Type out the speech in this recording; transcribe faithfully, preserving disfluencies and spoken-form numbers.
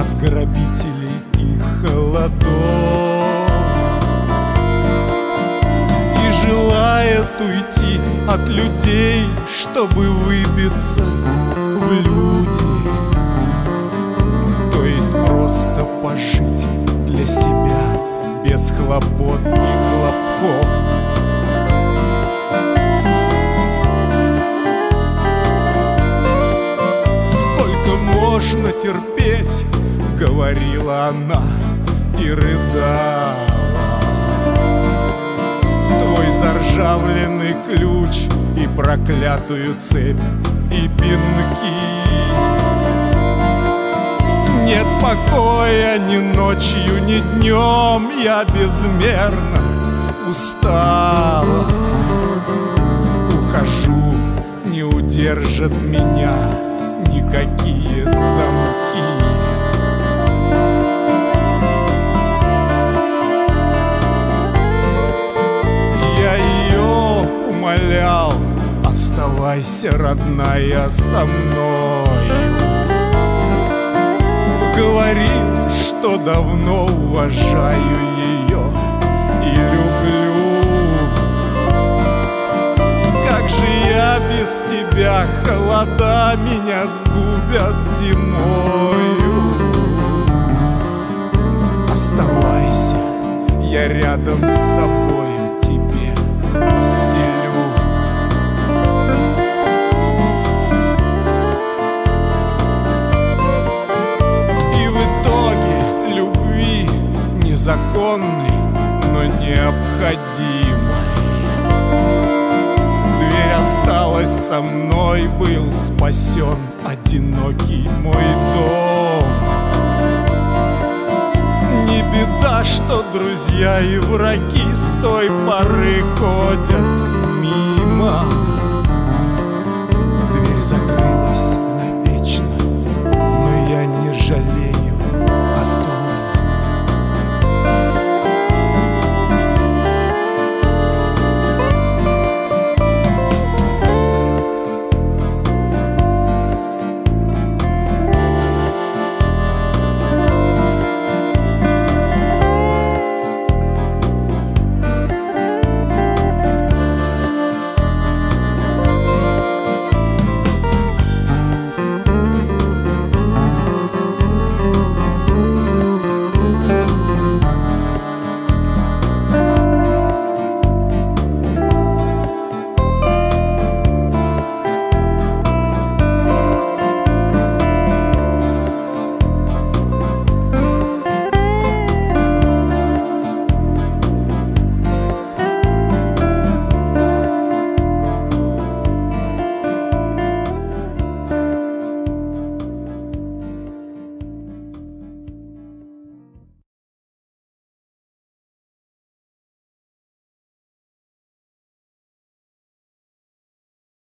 от грабителей и холодов, и желает уйти от людей, чтобы выбиться в люди, то есть просто пожить для себя без хлопот и хлопков. Можно терпеть, говорила она и рыдала. Твой заржавленный ключ и проклятую цепь и пинки. Нет покоя ни ночью, ни днем, я безмерно устала. Ухожу, не удержат меня никакие замки. Я ее умолял: оставайся, родная, со мною. Говорил, что давно уважаю ее и люблю. Как же я без тебя, холода меня сгубят зимою. Оставайся, я рядом с собою тебе постелю. И в итоге любви незаконной, но необходимой, осталась со мной, был спасен одинокий мой дом. Не беда, что друзья и враги с той поры ходят мимо. Дверь закрыта.